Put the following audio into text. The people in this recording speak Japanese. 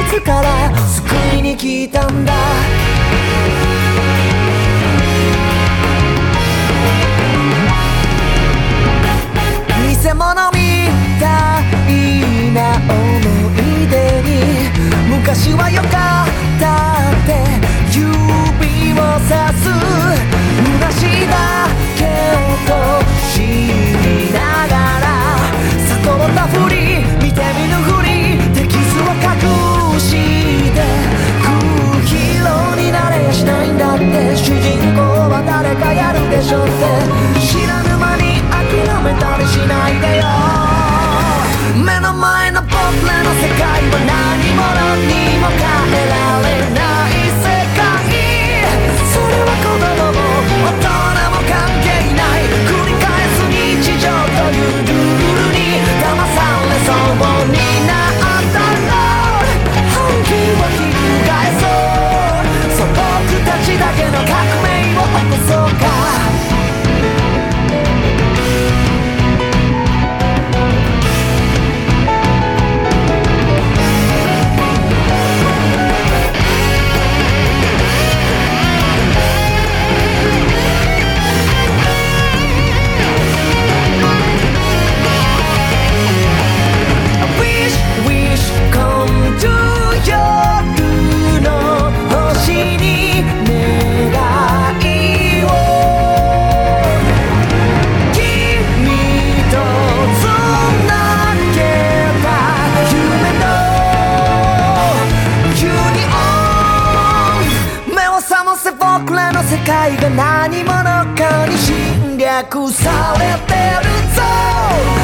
つから救いに来たんだ。偽物みたいな思い出に昔は良かったって指をさす虚しいだけと知りながら悟ったふり見て見ぬふりで傷を隠して空ヒーローになれやしないんだって。主人公は誰かやるでしょって知らぬ間に諦めたりしないでよ。目の前の僕らの世界は何者にも変えられない世界。それは子供も大人も関係ない繰り返す日常というルールに騙されそうになったら本気を翻そう。そう僕たちだけの革命を起こそうか。僕らの世界が何者かに侵略されてるぞ。